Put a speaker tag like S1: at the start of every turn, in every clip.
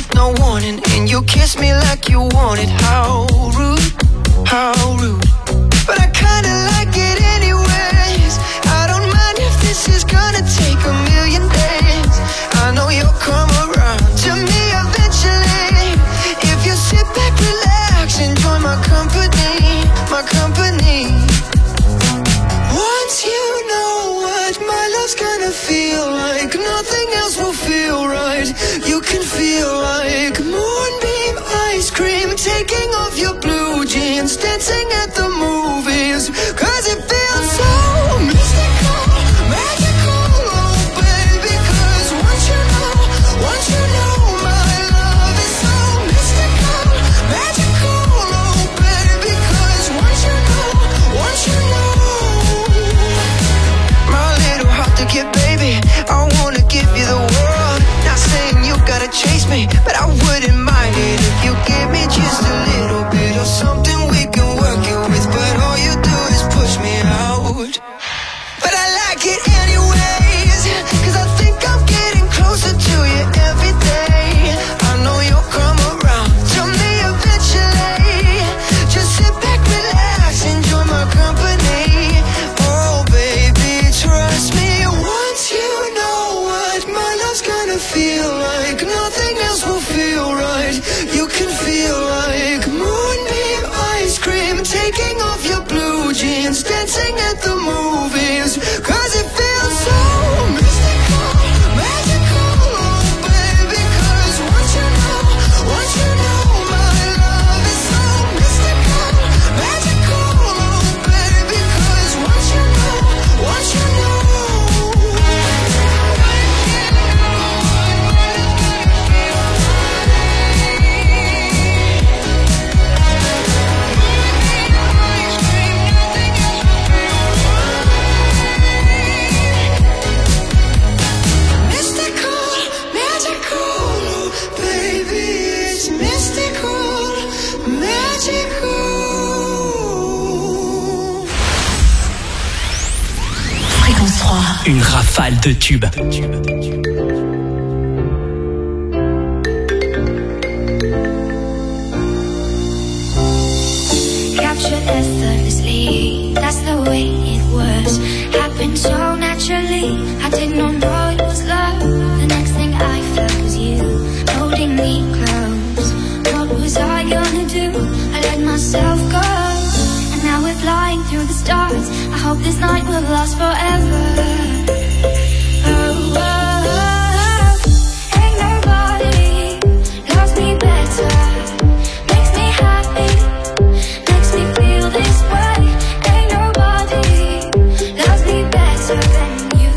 S1: with no warning, and you kiss me like you want it. How rude, how rude. But I kinda like it anyways. I don't mind if this is gonna take a million days. I know you'll come around to me eventually. If you sit back, relax, enjoy my company, my company. Once you know what my love's gonna feel like, nothing else will feel right. You can feel like moonbeam ice cream, taking off your blue jeans, dancing at the movies. Cause it feels so mystical, magical, oh baby. Cause once you know my love is so mystical, magical, oh baby. Cause once you know my little heart to get, baby, I wanna give you the world. Not saying you gotta chase me, but I wouldn't mind it if you give me just a little bit of something we can work it with. But all you do is push me out. But I like it anyways, cause I think I'm getting closer to you every day. I know you'll come around to me eventually. Just sit back, relax, enjoy my company. Oh baby, trust me. Once you know what my love's gonna feel like, nothing else will feel right. You can feel like moonbeam ice cream, taking off your blue jeans, dancing at the movies. Cause it feels so mystical, magical, oh baby. Cause once you know my love is so mystical, magical, oh baby. Cause once you know
S2: Une rafale de tubes.
S3: Captured effortlessly, that's the way it was. Happened so naturally, I did not know it was love. The next thing I felt was you, holding me close. What was I gonna do? I let myself go. And now we're flying through the stars. I hope this night will last forever. Oh, oh, oh. Ain't nobody loves me better, makes me happy, makes me feel this way. Ain't nobody loves me better than you.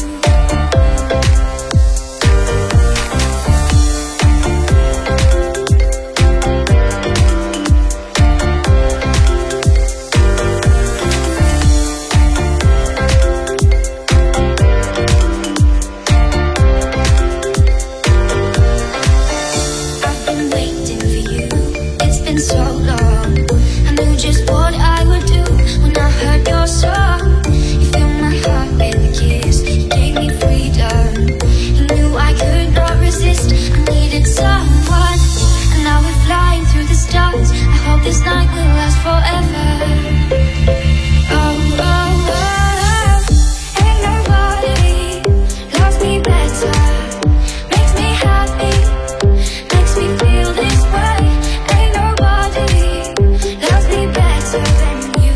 S3: This night will last forever. Oh, oh, oh. Ain't nobody loves me better, makes me happy, makes me feel this way. Ain't nobody loves me better than you.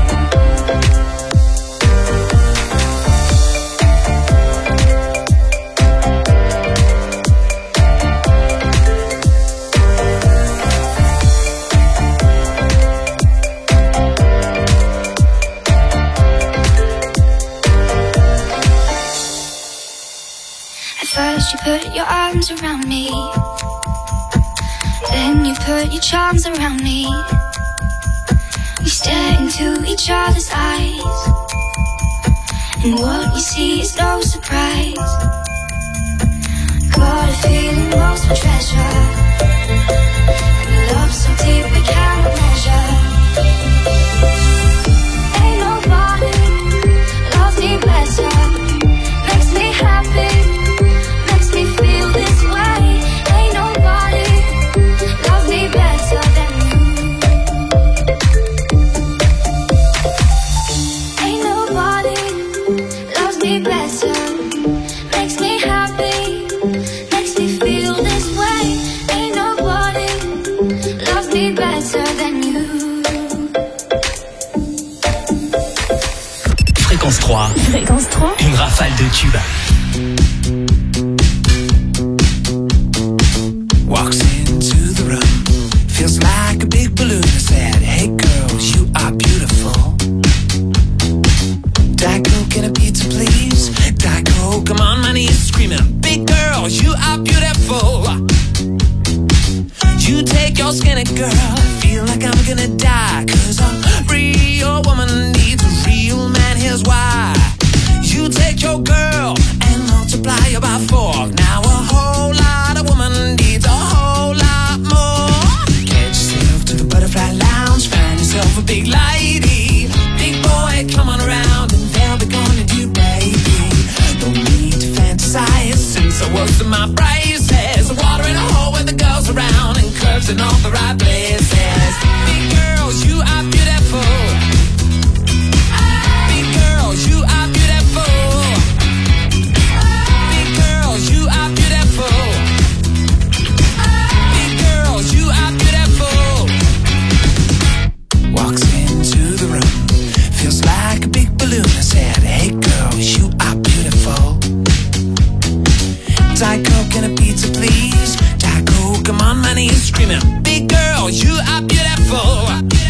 S3: First you put your arms around me, then you put your charms around me. We stare into each other's eyes, and what we see is no surprise. Got a feeling lost for treasure, and love so deep we cannot measure. Ain't nobody loves me better, makes me happy, makes me feel this way. Ain't nobody
S2: 3.
S4: Fréquence 3.
S2: Une rafale de tubes.
S5: Walks into the room, feels like a big balloon. I said, hey girls, you are beautiful. Diet Coke and a pizza, please. Diet Coke, I'm on my knees screaming, big girls, you are beautiful. You take your skinny girl, I feel like I'm gonna die. Cause a real woman needs a real man, here's why. You take your girl and multiply her by 4. Now a whole lot of woman needs a whole lot more. Get yourself to the butterfly lounge, find yourself a big lady. Big boy, come on around and they'll be gonna do, baby. No need to fantasize, since I was in my braces. Water in a hole with the girls around and curves in all the right places. Big girls, you are beautiful. Big girls, you are beautiful. Big girls, you are beautiful. Big girls, you are beautiful. Walks into the room, feels like a big balloon. I said, hey girls, you are beautiful. Diet Coke and a pizza, please. Diet Coke, I'm on my knees screaming, big girls, you are beautiful.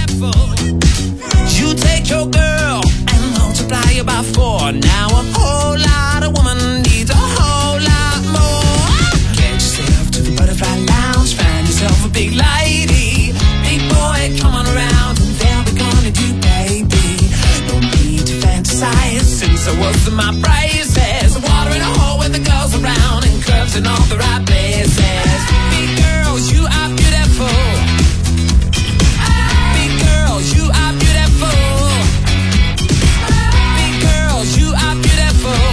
S5: You take your girl and multiply her by 4. Now a whole lot of woman needs a whole lot more. Get yourself to the butterfly lounge, find yourself a big lady. Big boy, come on around and they'll be gonna do, baby. No need to fantasize, since I was in my braces. Water in a hole with the girls around and curves in all the right places. Big girls, you are beautiful. Big girls, you are beautiful. Big girls, you are beautiful.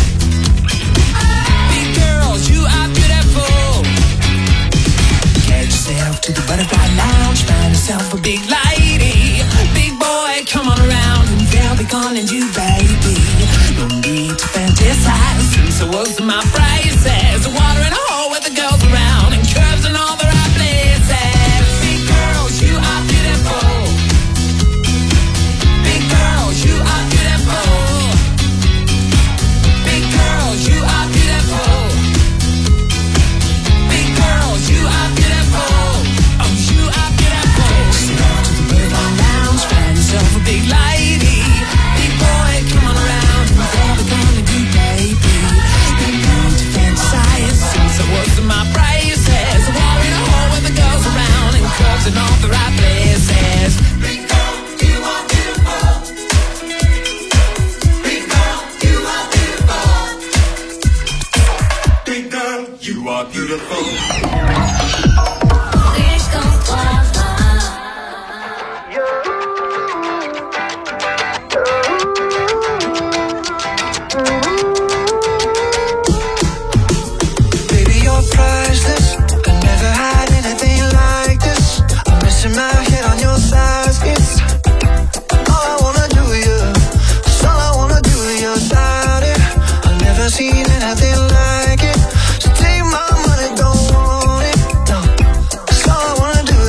S5: Big girls, you are beautiful. Get yourself to the butterfly lounge, find yourself a big lady. Big boy, come on around and they'll be calling you, baby. No need to fantasize, since I was in my braces. Water in a hole with the girls around and curves in all the right places. Big girls, you are beautiful. Big girls, you are beautiful. Big girls, you are beautiful. Big girls, you are beautiful. Oh, you are beautiful. Sit down to the butterfly lounge, find yourself a big lady. Big boy, come on around and they'll be gonna do, baby. No need to fantasize, since I was in my braces. Water in a hole with the girls around and curves in all the right places. Big girl, you are beautiful. Big girl, you are beautiful. Big girl, you are beautiful.
S3: Fréquence 3.
S1: Baby, you're priceless. I never had anything like this. I'm missing my head on your thighs. It's all I wanna do, yeah. It's all I wanna do, your body. I've never seen anything like it. So take my money, don't want it. No, it's all I wanna do,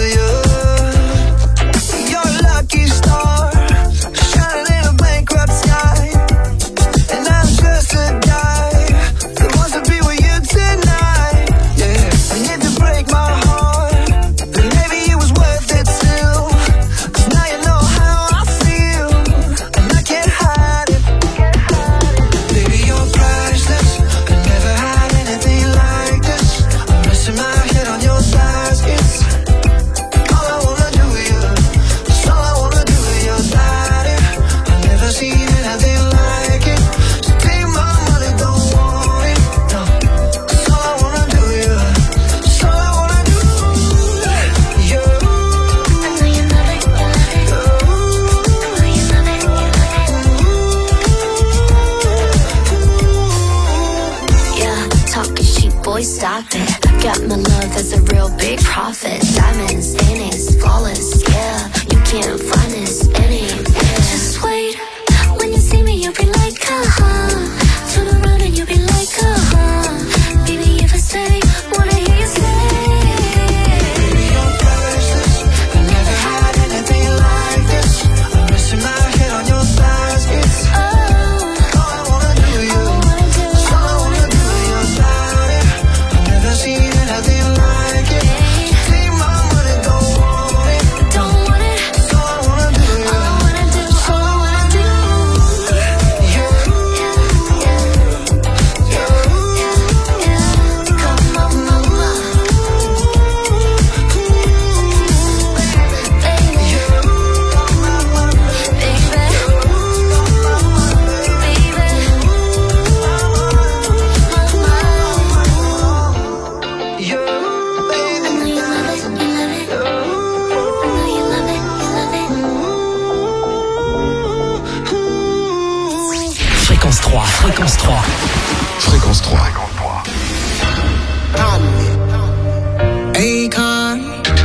S1: yeah. You're a lucky star, shining in a bankrupt sky. And I'm just a guy that wants to be with you tonight. Yeah, and if you break my heart, then maybe it was worth it still. 'Cause now you know how I feel, and I can't hide it. Baby, you're priceless. I never had anything like this. I'm missing my head on your thighs. It's all I wanna do, yeah. It's all I wanna do, your body. I've never seen anything like it. So take my money, don't want it. No, it's all I wanna do, yeah. It's all I wanna do, yeah.
S3: I know you love it, you love it. I know you love it, you love it. Yeah, talking cheap, boy, stop it. Got my love as a real big profit. Diamonds, stainings, flawless, yeah. You can't find this anywhere. Just wait, when you see me, you'll be like, uh-huh. Turn around and you'll be like, uh-huh. Baby, if I say, wanna hear you say.
S1: Baby, you're priceless. I never had anything like this. I'm missing my head on your thighs. It's
S3: Oh,
S1: like it. Take my money, don't want it.
S3: Don't want it.
S1: So I wanna do it.
S3: All I wanna do, all I wanna do. Come on, mama.
S2: Fréquence 3, fréquence 3.
S4: Fréquence 3.
S1: Akon.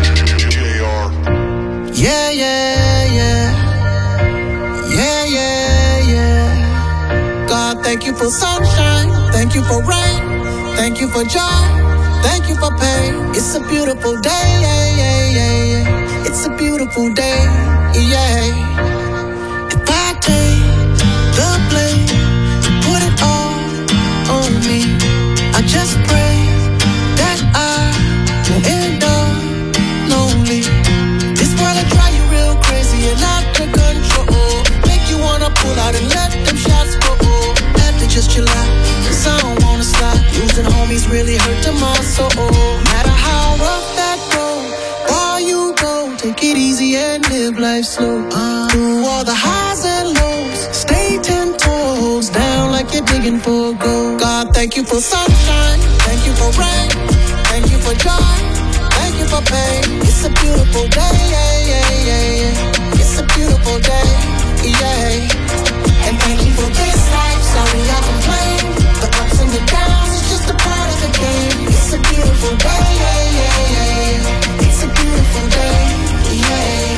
S1: Yeah, yeah, yeah. Yeah, yeah, yeah. God, thank you for sunshine. Thank you for rain. Thank you for joy. Thank you for pain. It's a beautiful day, yeah, yeah, yeah, yeah. It's a beautiful day, yeah. If I take the blame, put it all on me. I just pray that I won't end up lonely. This world will drive you real crazy and out of control. Make you wanna pull out and let them shots go. Have to just chill out, 'cause I don't wanna slide. Losing homies really hurt to my soul. No matter how rough that road, far you go, take it easy and live life slow. Through all the highs and lows, stay 10 toes down like you're digging for gold. God, thank you for sunshine, thank you for rain, thank you for joy, thank you for pain. It's a beautiful day, yeah, yeah, yeah, yeah. It's a beautiful day, yeah. And thank you for this life, sorry I complain. The ups and the downs, it's just a part of the game. It's a beautiful day, yeah, yeah, yeah. It's a beautiful day, yeah.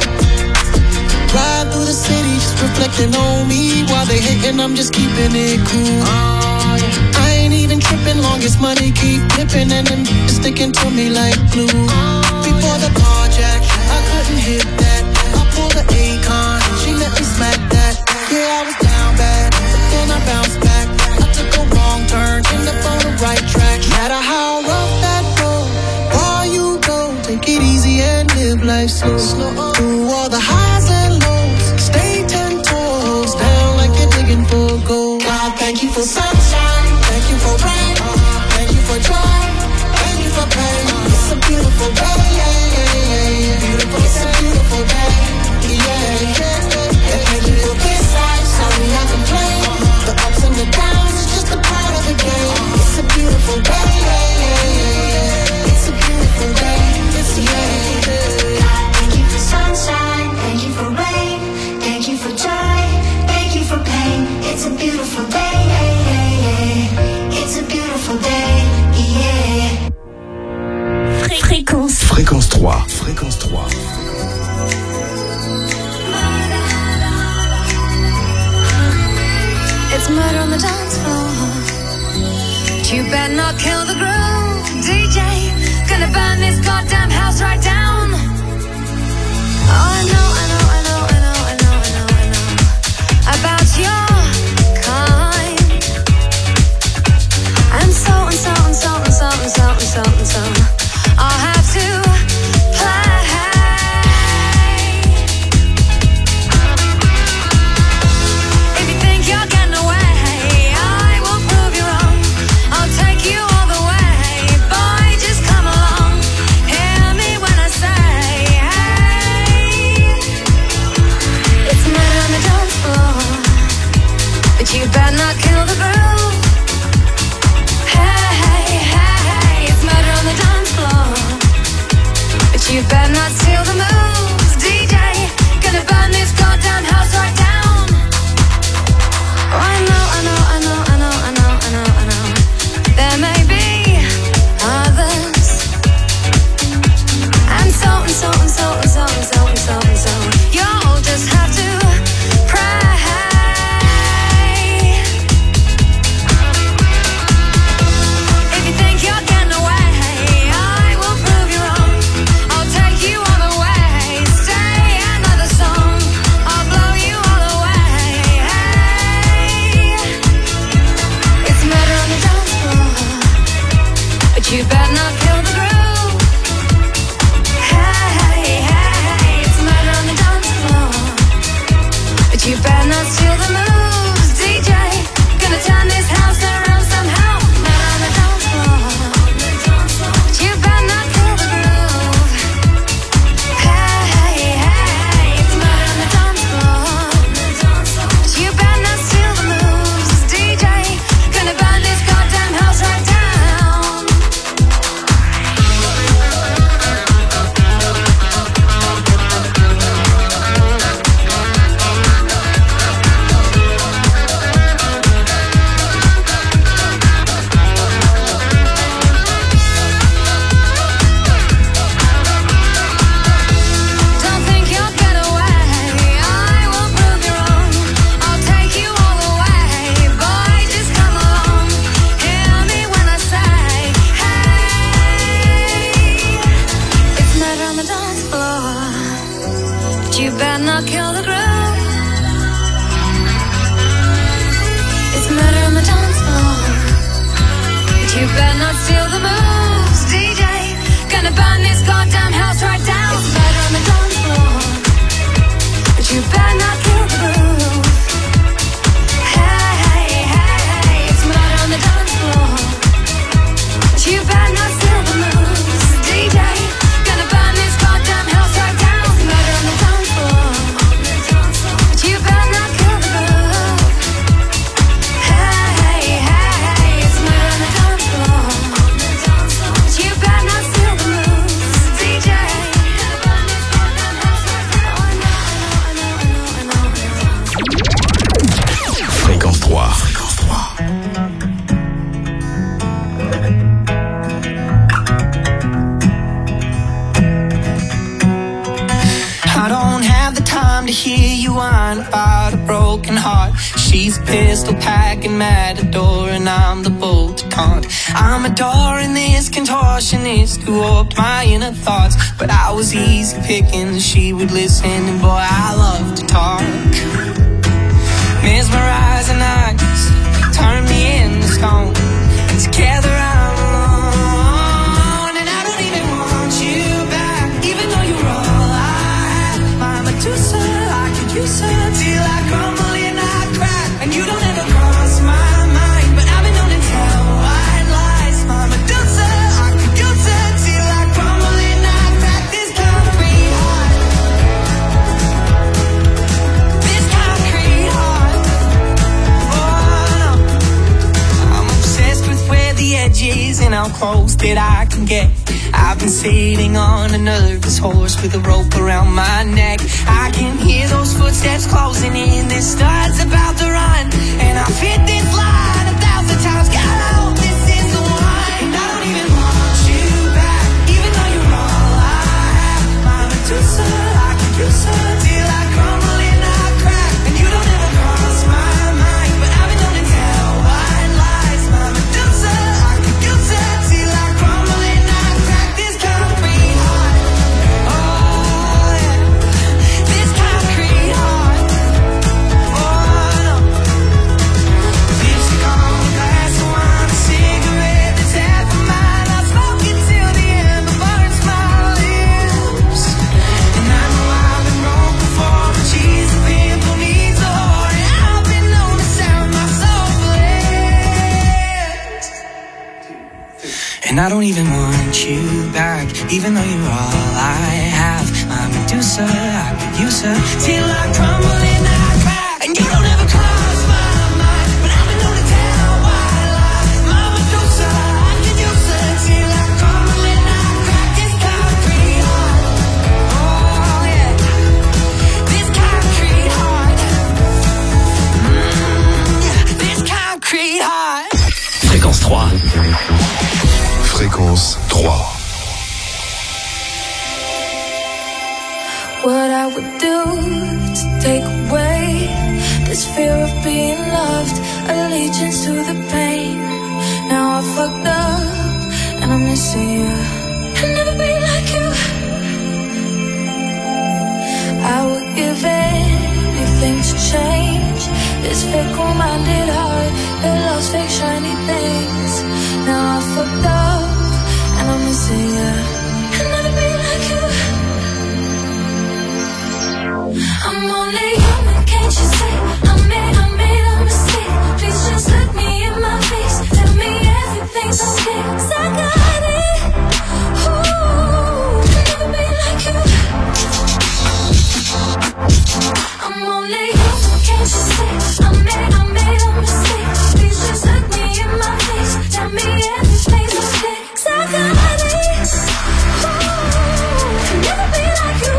S1: Ride through the city, just reflecting on me. While they hating, I'm just keeping it cool. I ain't even tripping, long as money keep flipping and them sticking to me like glue. Before the carjack, I couldn't hit that. I pulled the Akon, she let me smack that. Yeah, I was down bad, but then I bounced back. I took a wrong turn, ended up on the right track. No matter how rough that road, far you go, take it easy and live life slow. Through all the highs and lows, stay 10 toes down like you're digging for gold. God, thank you for sunshine, thank you for rain, thank you for joy, thank you for pain. It's a beautiful day, yeah, yeah, yeah, yeah. It's a beautiful day, yeah, yeah. And thank you for this life, sorry I complain. The ups and the downs, it's just a part of the game. It's a beautiful day, yeah, yeah, yeah, yeah. It's a beautiful day, it's yeah.
S3: God, thank you for sunshine, thank you for rain, thank you for joy, thank you for pain. It's a beautiful day, yeah, yeah, yeah. It's a beautiful day, yeah.
S2: Fréquence.
S4: Fréquence 3. Fréquence 3.
S6: It's murder on the dance floor. But you better not kill the groove, DJ. Gonna burn this goddamn house right down. Oh, I know, I know, I know, I know, I know, I know, I know about your kind. And so and so and so and so and so and so and so I'll have to play. If you think you're getting away, I will prove you wrong. I'll take you all the way. Boy, just come along. Hear me when I say, hey. not kill the groove. It's murder on the dance floor, but you better not steal the moves, DJ. Gonna burn this goddamn house right down. It's murder on the dance floor, but you better not kill the groove. Hey, hey, hey, it's murder on the dance floor, but you better not steal the moves, DJ. Gonna burn this goddamn house right down. It's murder on the dance floor, but you better not kill the groove. Hey, hey, hey, it's murder on the dance floor, but you better not steal the moves, DJ. Gonna burn this goddamn house right down. Oh, I know.
S4: Fréquence 3.
S7: I don't have the time to hear you whine about a broken heart. She's a pistol packing matador and I'm the bolt to taunt. I'm adoring this contortionist who warped my inner thoughts, but I was easy picking, she would listen, and boy, I love to talk. Mesmerizing eyes turn me into stone, and together I'm alone. And I don't even want you back, even though you're all I have. My Medusa, I could use her till I crumble and I crack. And you don't ever cross my mind, but I've been known to tell white lies. My Medusa, I could use her till I crumble and I crack. This concrete heart, this concrete heart. I'm obsessed with where the edge is and how close that I can get. I've been sitting on a nervous horse with a rope around my neck. I can hear those footsteps closing in. This star's about to run, and I've hit this line 1,000 times. God, I hope this is the one. And I don't even want you back, even though you're all I have. My Medusa, I could use her till I crumble and I crack. And you don't ever cross my mind, but I've been known to tell white lies. My Medusa, I could use her till I crumble and I crack. This concrete heart, oh yeah, this concrete heart, oh no. Lipstick on a glass of wine, a cigarette that's half a mile. I'll smoke it till the end, but burns my lips. And I know I've been wrong before, but she's a pimple needs a whore, and I've been known to sound my soul flat. And I don't even want you back, even though you're all I have. My Medusa, I could use her till I crumble and I crack. And you don't ever cross my mind, but I've been known to tell white lies. My Medusa, I could use her till I crumble and I crack. This concrete heart, oh yeah, this concrete heart, yeah, this concrete heart.
S2: Fréquence 3.
S4: Fréquence 3.
S6: What I would do to take away this fear of being loved, allegiance to the pain. Now I fucked up and I'm missing you. I'll never be like you. I would give anything to change this fickle-minded heart that loves fake shiny things. Now I fucked up and I'm missing you. I'll never be like you. I'm only human, can't you see? I made a mistake. Please just look me in my face. Tell me everything's okay, 'cause I got it. Ooh, I'll never be like you. I'm only human, can't you see? I made a mistake. Please just look me in my face. Tell me everything's okay, 'cause I got it. Ooh, I'll never be like you.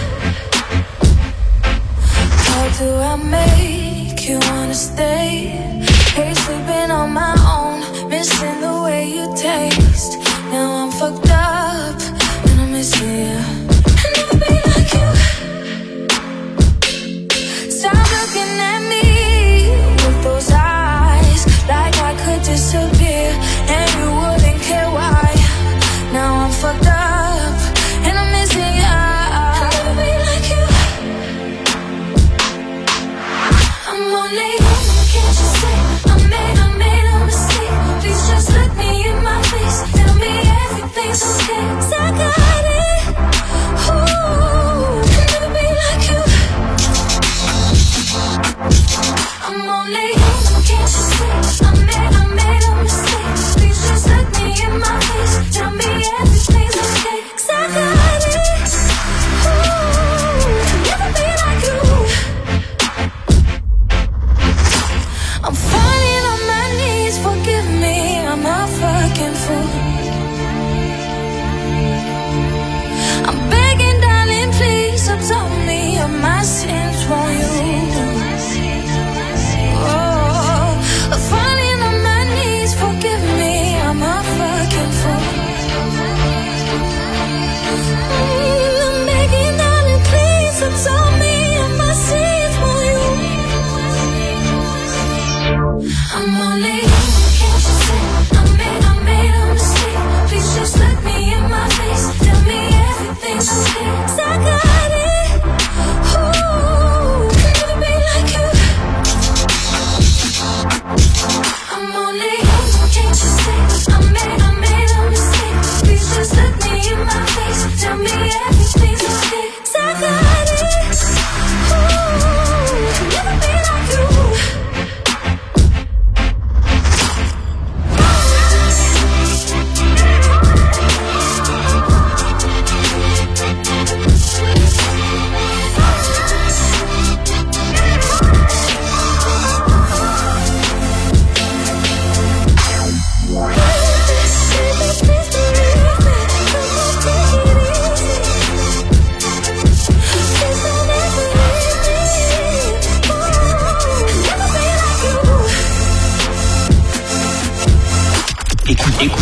S6: How do I make you wanna stay? Hate sleeping on my own, missing the way you taste. Now I'm fucked up and I'm missing you. I'll never be like you. Stop looking at me with those eyes, like I could disappear and you wouldn't care why. Now I'm fucked up and I'm missing you. I'll never be like you.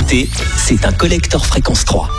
S2: l'été, c'est un collector Fréquence 3.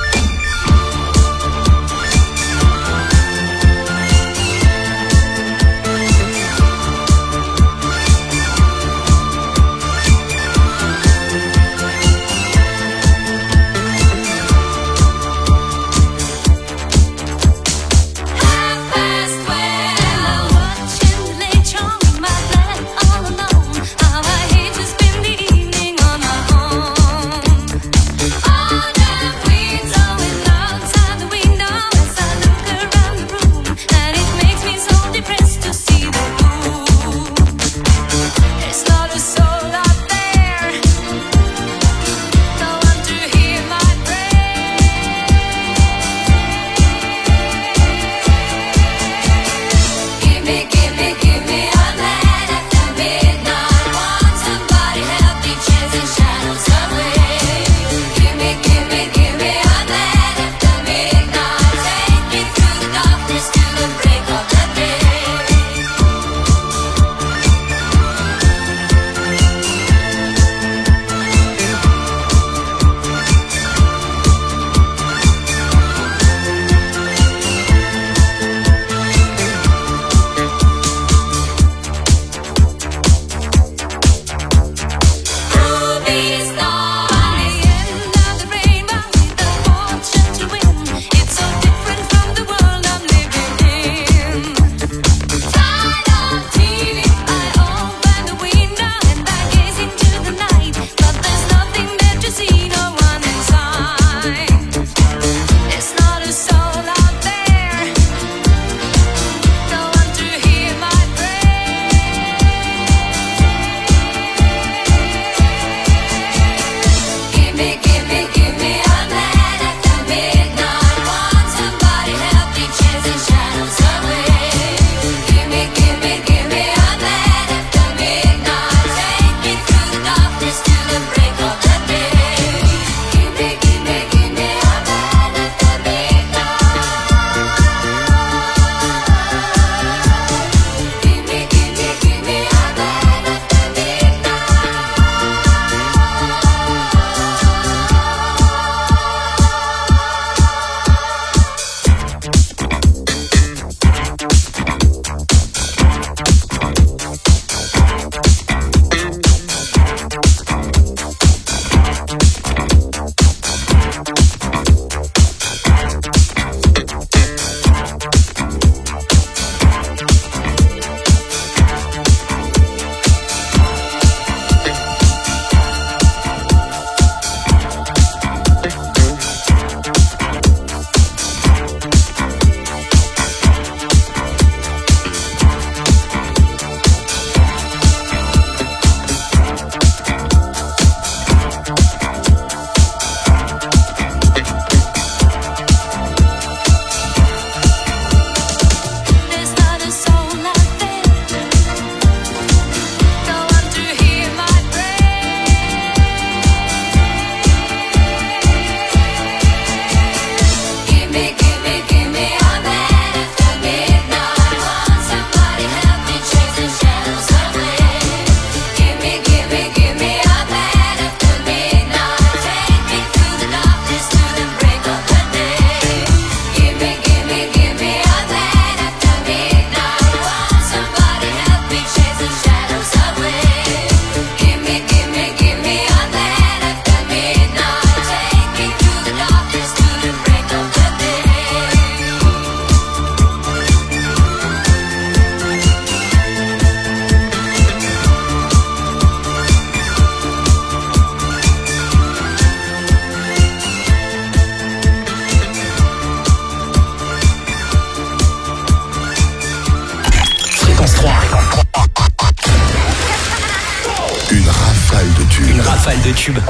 S2: rafale de tubes.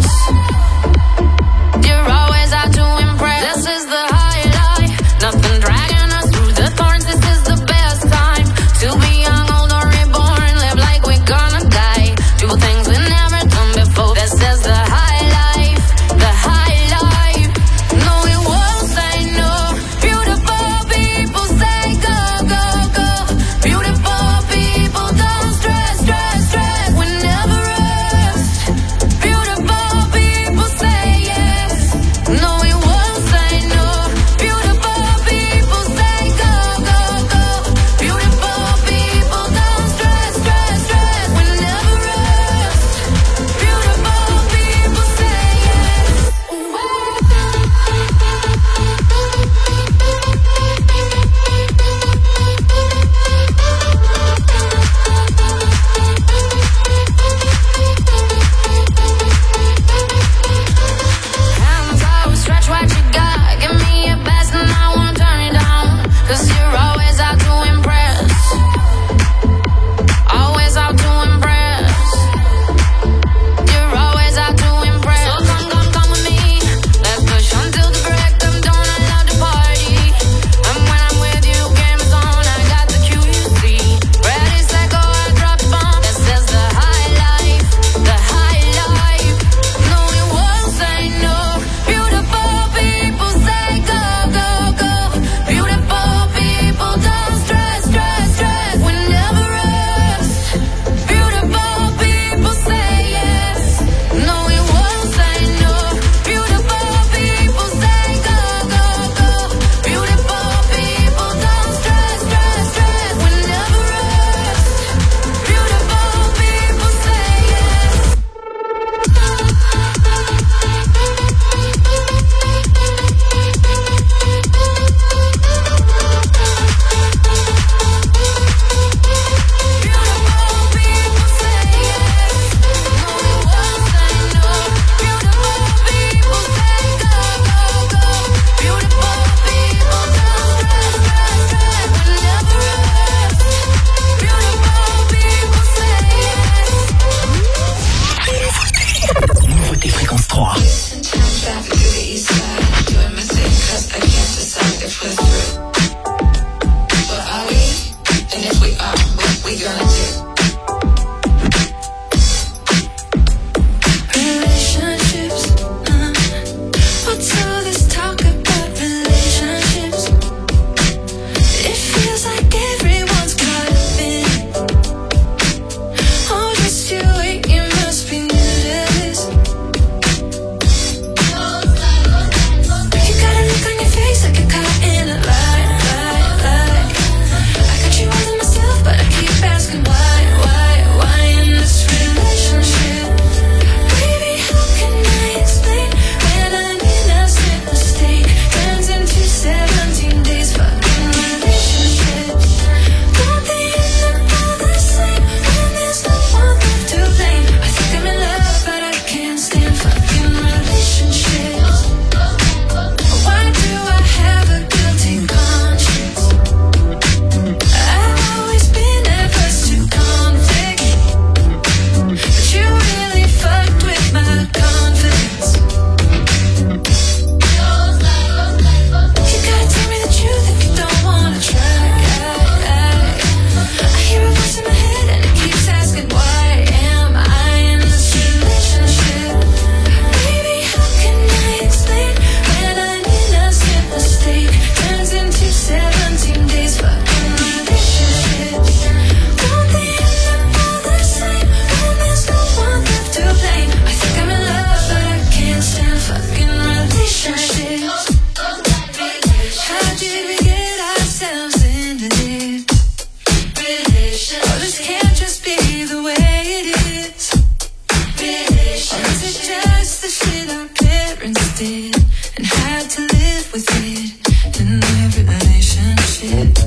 S6: Nothing just be the way it is? Is it just the shit our parents did and had to live with it in every relationship?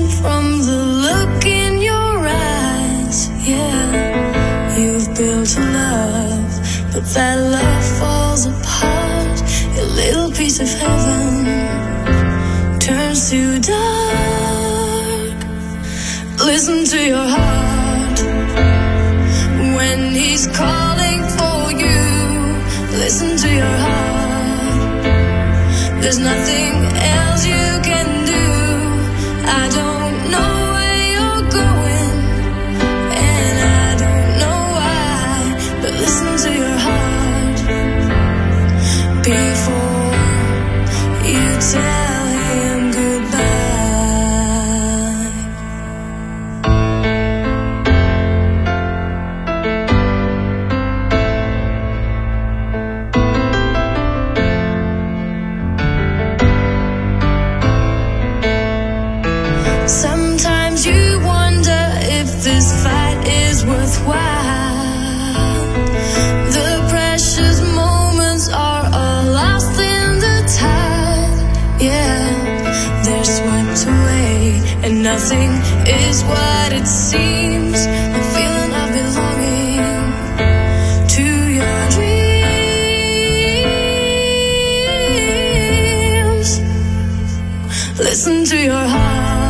S8: built a
S6: love, but that love falls apart. Your little piece of heaven turns to dark. Listen to your heart when he's calling for you. Listen to your heart. There's nothing else you can do. I don't know where you're going, and I don't know why, but listen to your heart before you tell him goodbye. Sometimes you wonder if this fight is worthwhile. The precious moments are all lost in the tide. Yeah, they're swept away, and nothing is what it seems. The feeling of belonging to your dreams. Listen to your heart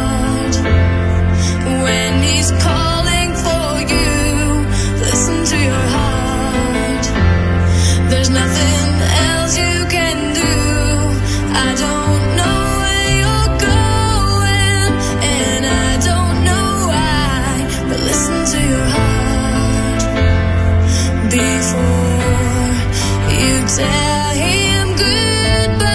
S6: when he's calling for you. Listen to your heart. There's nothing else you can do. I don't know where you're going, and I don't know why, but listen to your heart before you tell him goodbye.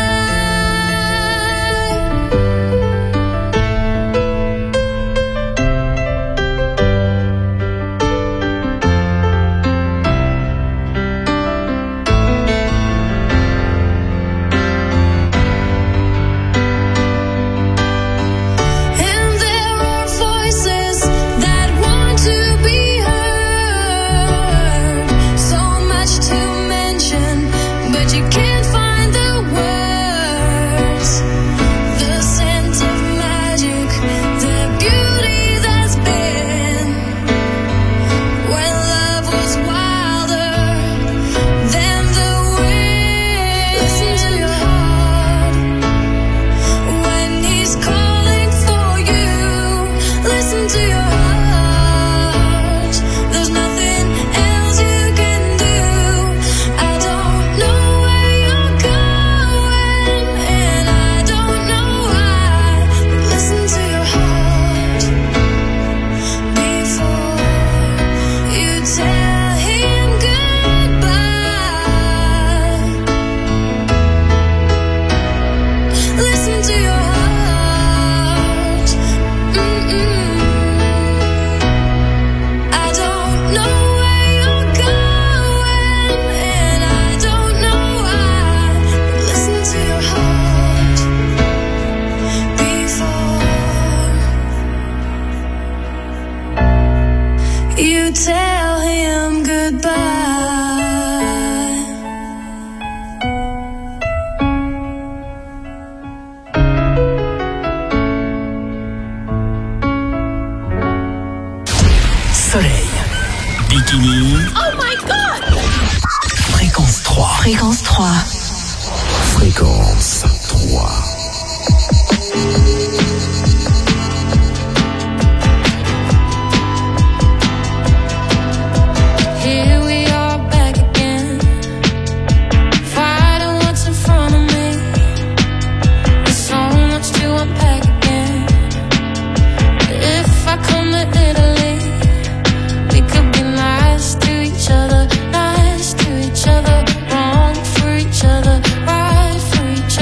S6: You tell him goodbye.
S2: Soleil, bikini.
S8: Oh my God!
S2: Fréquence 3.
S8: Fréquence 3.
S4: Fréquence 3.
S6: Here we are back again, fighting what's in front of me. There's so much to unpack again. If I come to Italy, we could be nice to each other, wrong for each other, right for each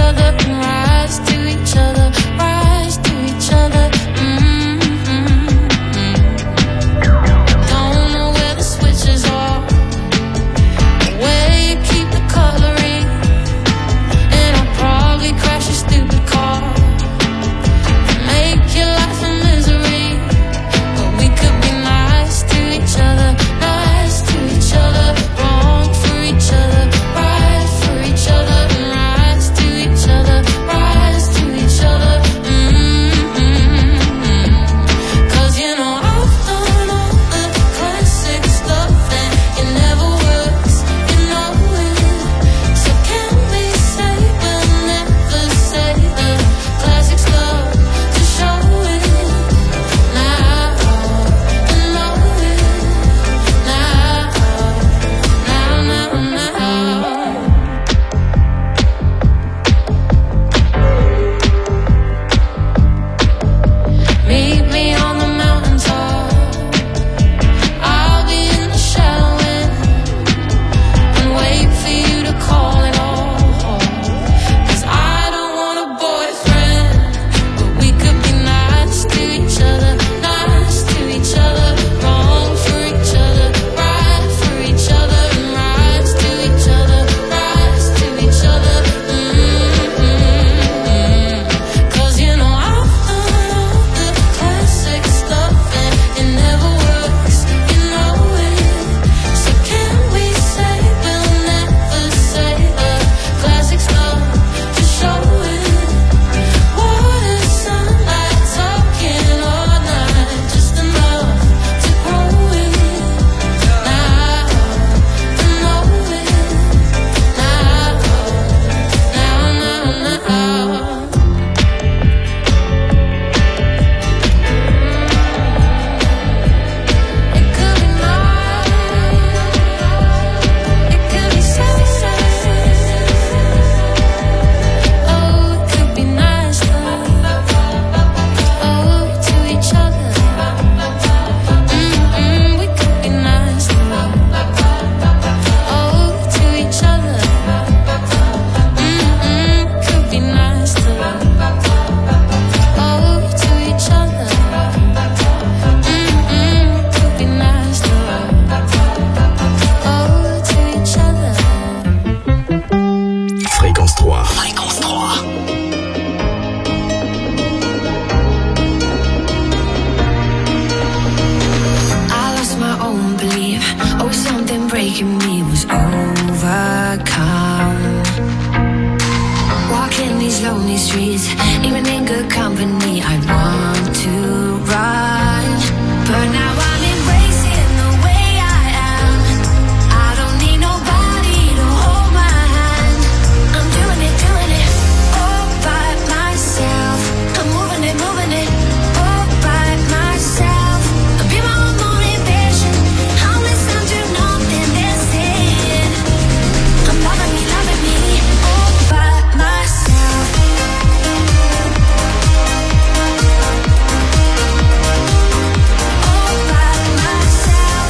S6: weak in me was overcome. Walking these lonely streets, even in good company, I want to run. But now I'm embracing the way I am. I don't need nobody to hold my hand. I'm doing it all by myself. I'm moving it all by myself. I'll be my own motivation. I'll listen to nothing they're saying. I'm loving me all by myself. All by myself.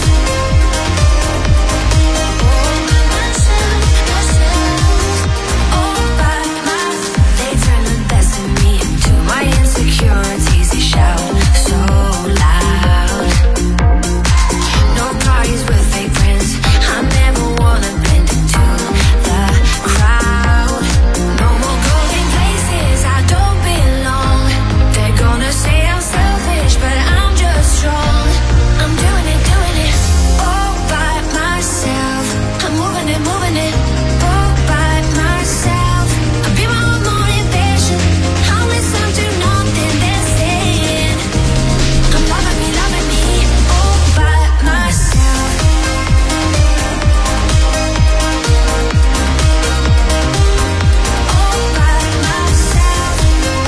S6: All by myself. They turn the best in me into my insecurities. They shout so loud. No parties with fake friends. I never wanna blend into the crowd. No more going places I don't belong. They're gonna say I'm selfish, but I'm just strong. I'm doing it all by myself. I'm moving it all by myself. I'll be my own motivation. I'll listen to nothing they're saying. I'm loving me all by myself. All by myself.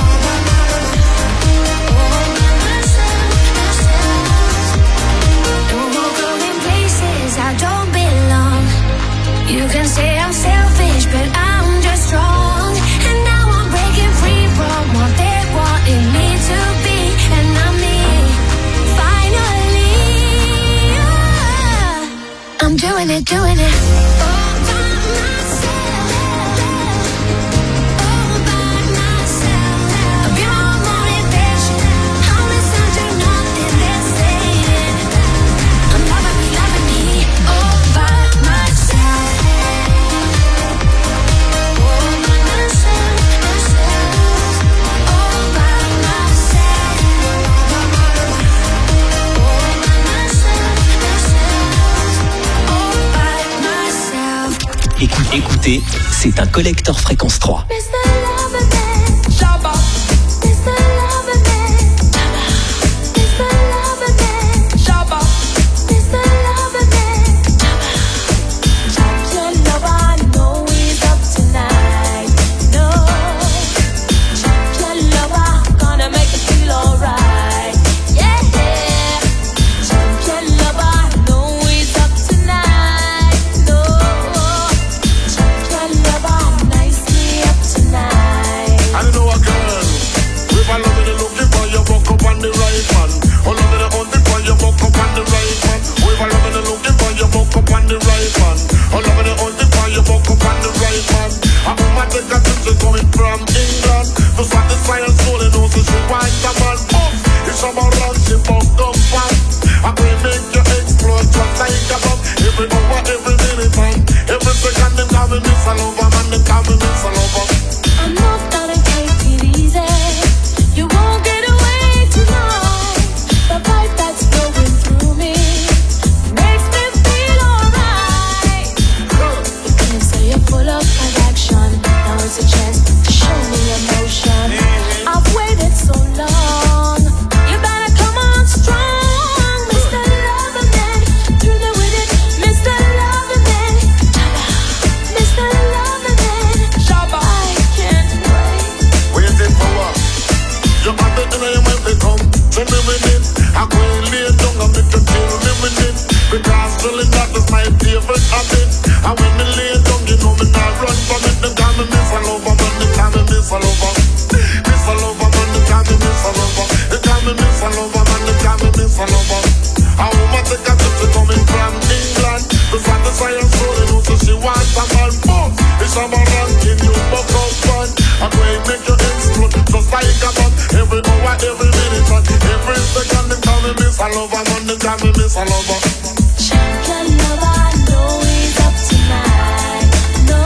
S6: No more going places I don't belong. You can say I'm selfish, but I'm just strong. And now I'm breaking free from what they wanted me to be. And I'm me, finally. I'm doing it all by myself. All by myself. I'll be my own motivation. I'll listen to nothing they're saying. I'm loving me all by myself. All by myself. All by myself. All by myself.
S2: Écoutez, c'est un collector fréquence 3.
S6: Mr. Loverman, Shabba. Mr. Loverman, Mr. Loverman, Shabba. Mr. Loverman, your lover, know he's up tonight. No, your lover gonna make you feel alright. Yeah, your lover, know he's up tonight. No, your lover, nicely up tonight.
S8: I know a girl. If I love it, looking for you, walk up on the right man. Oh, love it, hunting for you, walk up on the right man. If I love it, looking for you, walk up on the right man. Oh, love it, hunting for you, walk up on the right man. I might take a trip, she's coming from England to satisfy her soul and also she wants a man. Oh, it's about run, she fucked up fast. I will make you explode just like a bomb. Every hour, every minute, man. Every second, they call me Miss Lover, man. They call me Miss Lover.
S6: I'm not gonna take it easy. You won't get away tonight. The vibe that's going through me makes me feel alright. You can say you're full of attraction. Now it's a chance to show me emotion. I've waited so long. You better come on strong, Mr. Loverman. Through the with it, Mr. Loverman. Mr. Loverman. Shabba. I can't wait.
S8: Waiting for what? You got the time when they come to me with it. I go and lay down and make you feel me with it. Because feeling that is my favorite habit. And when me lay down, you know me not run from it. They call me Miss Lover, man, they call me Miss Lover. Miss Lover, man, they call me Miss Lover. They call me Miss Lover, man, they call me Miss Lover. I woman take a trip, she coming from England to satisfy her soul and also she wants a man. Boom, it's a man ranking you buck up fun. I'm going to make you explode just like a bomb. Every hour, every minute, man. Every second, they call me Miss Lover, man, they call me Miss Lover.
S6: Your lover, know he's up tonight. No,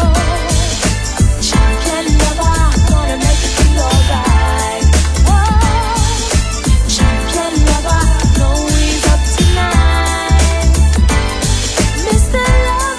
S6: your lover, gonna make you feel alright. Whoa, your lover, know he's up tonight. Mr. Lover.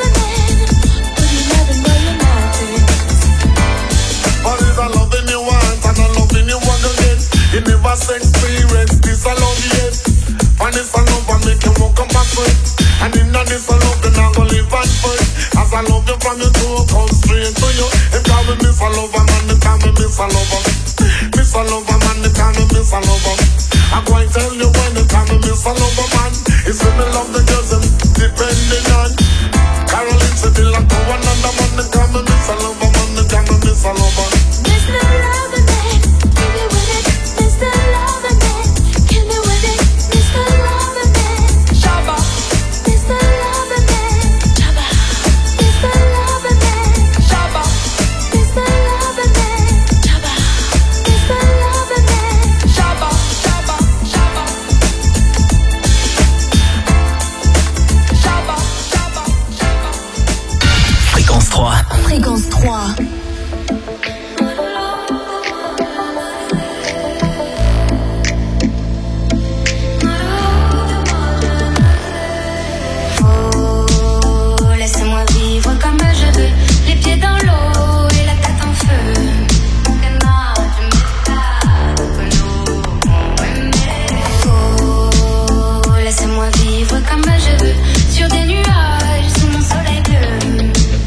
S8: lover man, they call me Miss a lover. Miss a lover man, they call me Miss a lover. I'm going to tell you when they call me Miss a lover man. It's when me love the girls and depending on Caroline Seville and go another man, they call me Miss a lover man, they call me Miss a lover.
S3: Mr. Lover Man, give me with it. Mr. Lover Man, give me with it. Mr. Lover Man, Shabba. Mr. Lover Man, Shabba. Mr. Lover Man, Shabba. Mr. Lover Man, Shabba. Mr. Lover Man, Shabba, Shabba, Shabba. Shabba, Shabba, Shabba.
S2: Fréquence 3.
S6: Fréquence 3.
S3: Laisse-moi vivre comme je veux, les pieds dans l'eau et la tête en feu. Oh, laisse-moi vivre comme je veux, sur des nuages, sous mon soleil bleu.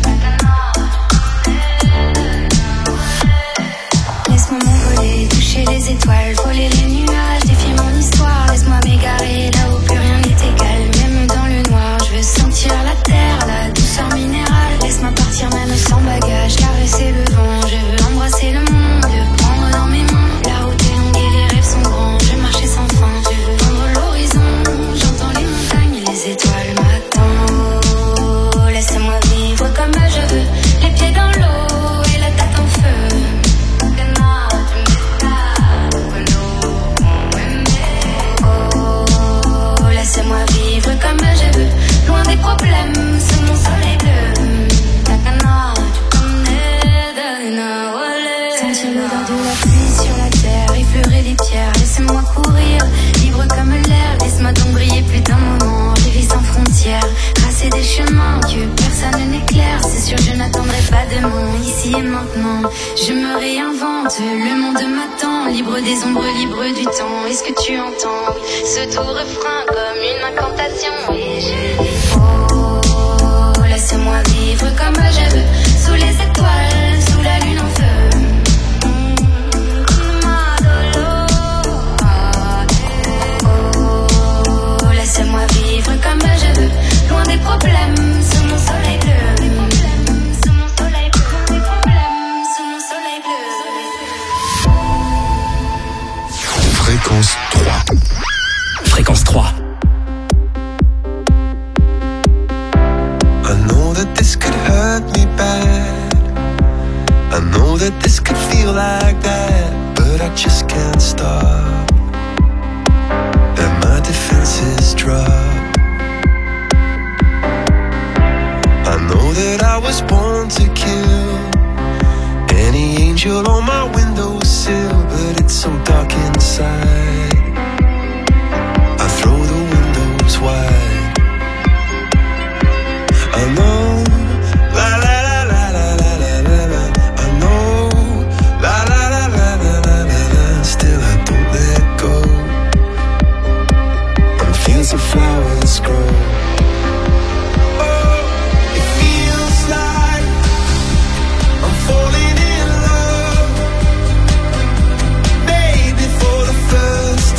S3: Laisse-moi m'envoler, toucher les étoiles, voler les nuages, défier mon histoire. Laisse-moi m'égarer là où plus rien n'est égal, même dans le noir. Je veux sentir la terre, la douceur minérale. Laisse-moi partir même sans bagage, caresser le vent. Je veux embrasser le monde, prendre dans mes mains. La route est longue et les rêves sont grands. Je veux marcher sans fin, je veux vendre l'horizon. J'entends les montagnes et les étoiles m'attendent. Oh, laisse-moi vivre comme je veux, les pieds dans l'eau et la tête en feu. Oh, laisse-moi vivre comme je veux, loin des problèmes, sous mon soleil bleu. Sentir l'odeur de la pluie sur la terre, effleurer les pierres, laisse-moi courir, libre comme l'air. Laisse-moi donc briller plus d'un moment, rêver sans frontières, tracer des chemins que personne n'éclaire. C'est sûr je n'attendrai pas demain, ici et maintenant. Je me réinvente, le monde m'attend, libre des ombres, libre du temps. Est-ce que tu entends ce doux refrain comme une incantation? Et je dis oh, laisse-moi vivre comme je veux, sous les étoiles, sous la lune en feu. Oh, laisse-moi vivre comme je veux, loin des problèmes, sous mon soleil bleu. Sous mon soleil bleu, loin des problèmes, sous mon soleil bleu.
S4: Fréquence 3.
S2: Fréquence 3.
S9: I know that this could hurt me bad. I know that this could feel like that, but I just can't stop. And my defenses drop. I know that I was born to kill any angel on my windowsill, but it's so dark inside. I throw the windows wide. I know, la la la la la la la la. I know, la la la la la la la. Still I don't let go. On fields of flowers grow. Oh, it feels like I'm falling in love. Maybe for the first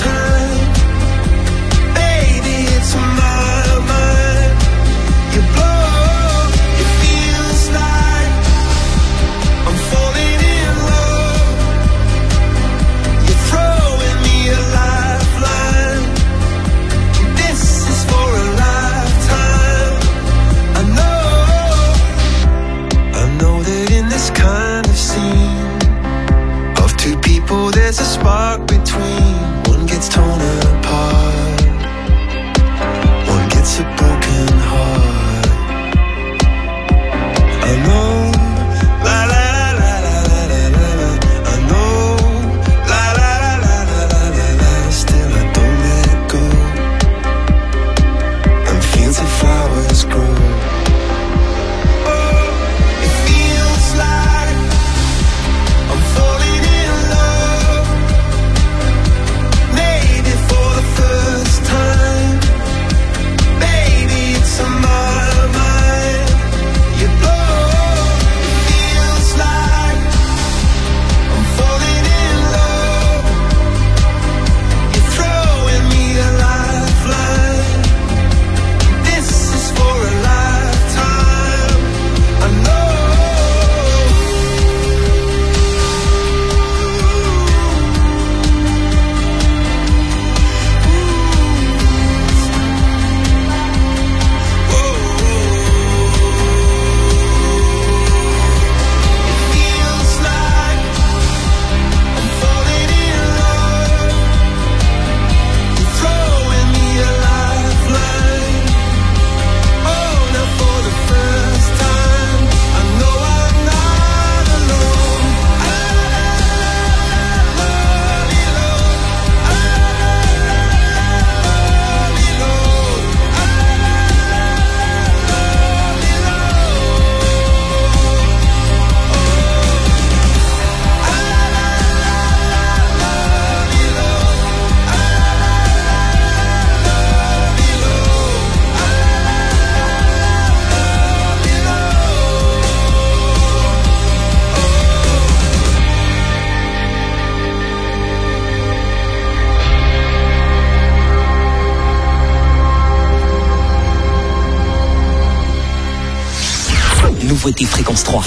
S2: Nouveauté Fréquence 3.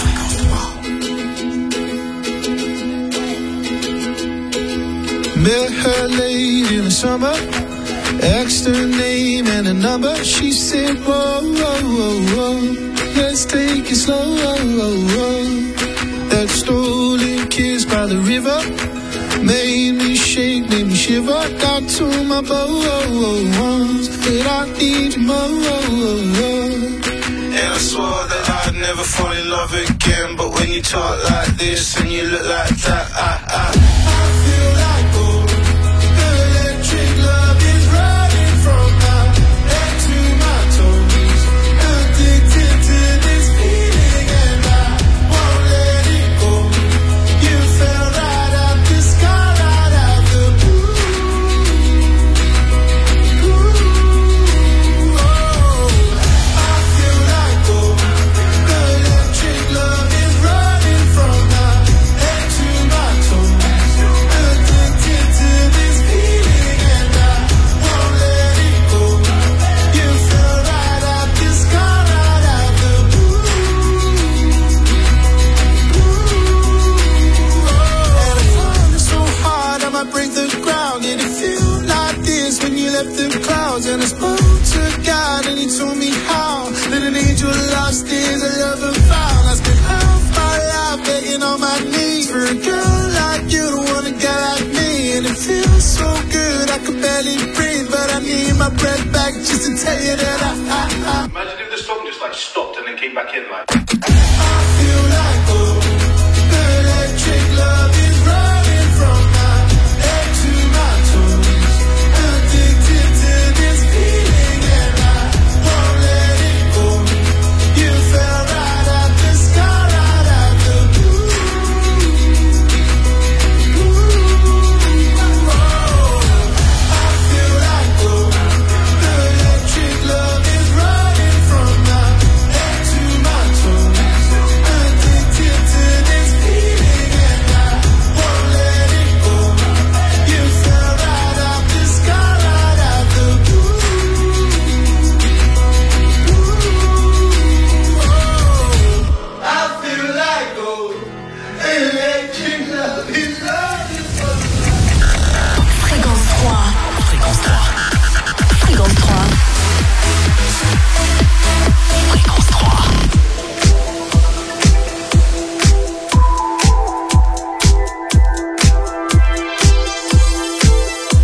S10: Met her late in the summer, asked her name and a number. She said, whoa, whoa, whoa, whoa, let's take it slow. That stolen kiss by the river made me shake, made me shiver. Got to my bones, but I need you more. And I swore that I'd never fall in love again. But when you talk like this and you look like that, I feel like gold. Electric love is running from my head to my toes. Addicted to this feeling and I won't let it go. You fell right out the sky, right out the blue. I feel like gold. Electric love is running from my head to my toes. Addicted to this feeling and I won't let it go. You fell right out the sky, right out the blue. And I found it so hard I might break the ground. Did it feel like this when you left the clouds? And I spoke to God and he told me how that an angel lost is a lover found. I spent half my life begging on my knees for a girl like you to want a guy like me. And it feels so good I could barely breathe, but I need my breath back just to tell you that I
S11: Imagine if the song just like stopped and then came back in like.
S10: I feel like gold. Electric love is running from my head to my toes. Addicted to this feeling and I won't let it go. You fell right out the sky, right out the blue. I feel like gold. Electric love is running from my head to my toes. Addicted to this feeling and I won't let it go. You fell right out the sky, right out the blue. I feel like gold. Electric love is running from
S6: Fréquence 3.
S2: Fréquence 3.
S6: Fréquence 3.